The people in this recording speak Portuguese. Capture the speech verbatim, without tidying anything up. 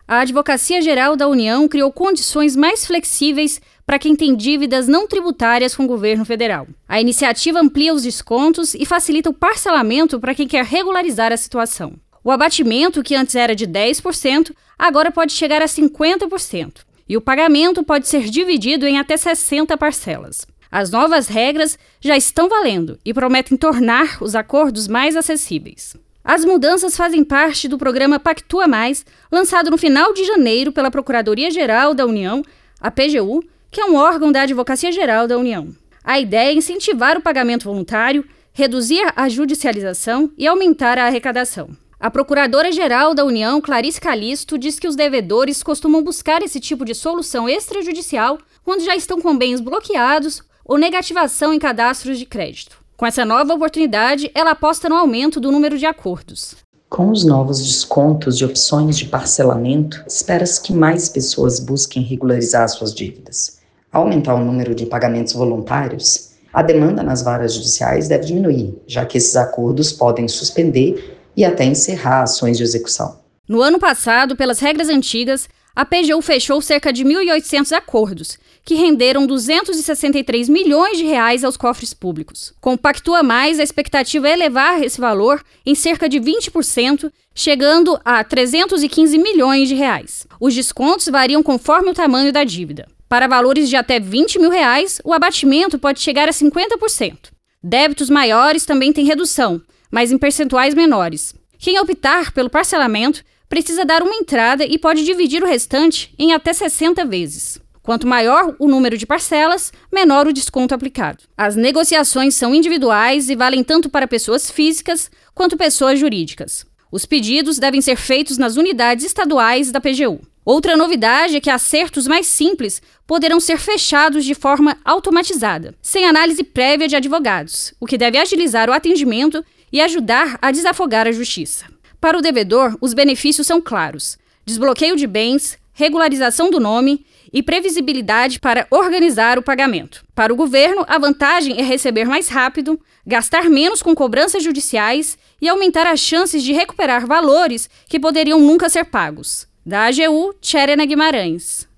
A Advocacia Geral da União criou condições mais flexíveis para quem tem dívidas não tributárias com o governo federal. A iniciativa amplia os descontos e facilita o parcelamento para quem quer regularizar a situação. O abatimento, que antes era de dez por cento, agora pode chegar a cinquenta por cento. E o pagamento pode ser dividido em até sessenta parcelas. As novas regras já estão valendo e prometem tornar os acordos mais acessíveis. As mudanças fazem parte do programa Pactua Mais, lançado no final de janeiro pela Procuradoria-Geral da União, a P G U, que é um órgão da Advocacia Geral da União. A ideia é incentivar o pagamento voluntário, reduzir a judicialização e aumentar a arrecadação. A Procuradora-Geral da União, Clarice Calisto, diz que os devedores costumam buscar esse tipo de solução extrajudicial quando já estão com bens bloqueados ou negativação em cadastros de crédito. Com essa nova oportunidade, ela aposta no aumento do número de acordos. Com os novos descontos e opções de parcelamento, espera-se que mais pessoas busquem regularizar suas dívidas. Ao aumentar o número de pagamentos voluntários, a demanda nas varas judiciais deve diminuir, já que esses acordos podem suspender e até encerrar ações de execução. No ano passado, pelas regras antigas, a P G U fechou cerca de mil e oitocentos acordos, que renderam duzentos e sessenta e três milhões de reais aos cofres públicos. Com o Pactua Mais, a expectativa é elevar esse valor em cerca de vinte por cento, chegando a trezentos e quinze milhões de reais. Os descontos variam conforme o tamanho da dívida. Para valores de até vinte mil reais, o abatimento pode chegar a cinquenta por cento. Débitos maiores também têm redução, mas em percentuais menores. Quem optar pelo parcelamento precisa dar uma entrada e pode dividir o restante em até sessenta vezes. Quanto maior o número de parcelas, menor o desconto aplicado. As negociações são individuais e valem tanto para pessoas físicas quanto pessoas jurídicas. Os pedidos devem ser feitos nas unidades estaduais da P G U. Outra novidade é que acertos mais simples poderão ser fechados de forma automatizada, sem análise prévia de advogados, o que deve agilizar o atendimento e ajudar a desafogar a justiça. Para o devedor, os benefícios são claros: desbloqueio de bens, regularização do nome e previsibilidade para organizar o pagamento. Para o governo, a vantagem é receber mais rápido, gastar menos com cobranças judiciais e aumentar as chances de recuperar valores que poderiam nunca ser pagos. Da A G U, Tcherena Guimarães.